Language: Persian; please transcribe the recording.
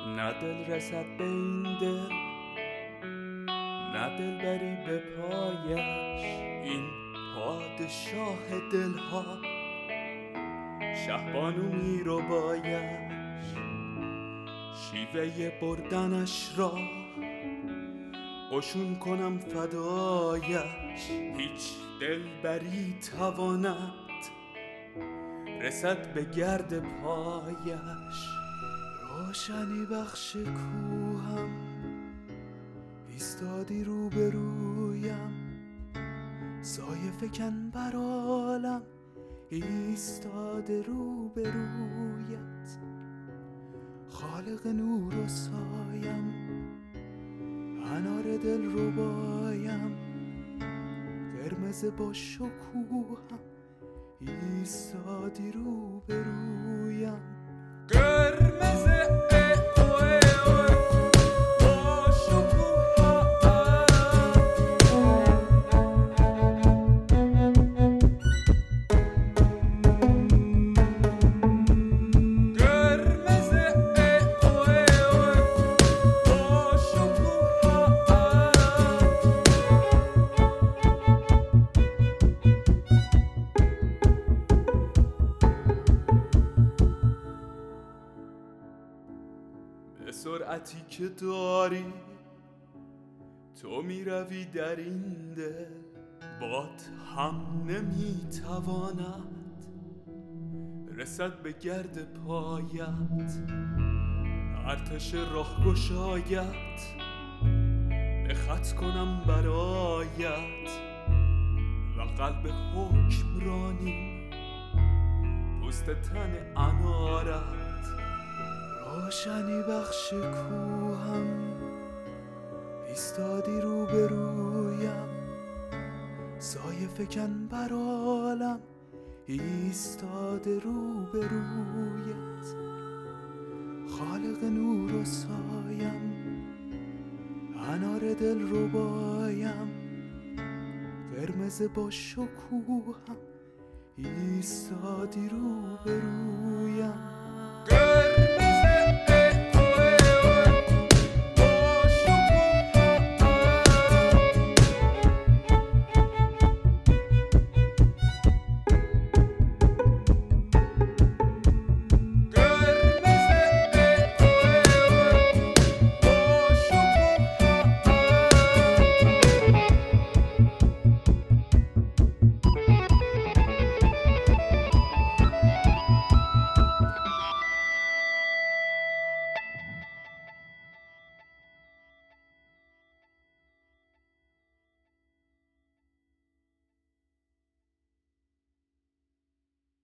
نه دل رسد به این دل، نه دل بری به پایش. این پادشاه دلها شهبانو میرو بایش. شیوه بردنش را قشون کنم فدایش. هیچ دلبری تواند رسد به گرد پایش. روشنی بخش کوهم ایستادی روبرویم. سایه فکن بر عالم ایستاده روبرویت. خالق نور و سایم انار دل ربایم. قرمز با شکوهم ایستادی روبرویم. قرمز به سرعتی که داری تو می روی در این دل. باد هم نمیتواند رسد به گرد پایت. ارتش راه گشایت به خط کنم برایت. و قلب حکمرانی پوست تن انارت. روشنی بخش کوهم ایستادی روبرویم. سایه فکن بر عالم ایستاده روبرویت. خالق نور و سایم انار دل ربایم. قرمز با شکوهم ایستادی روبرویم.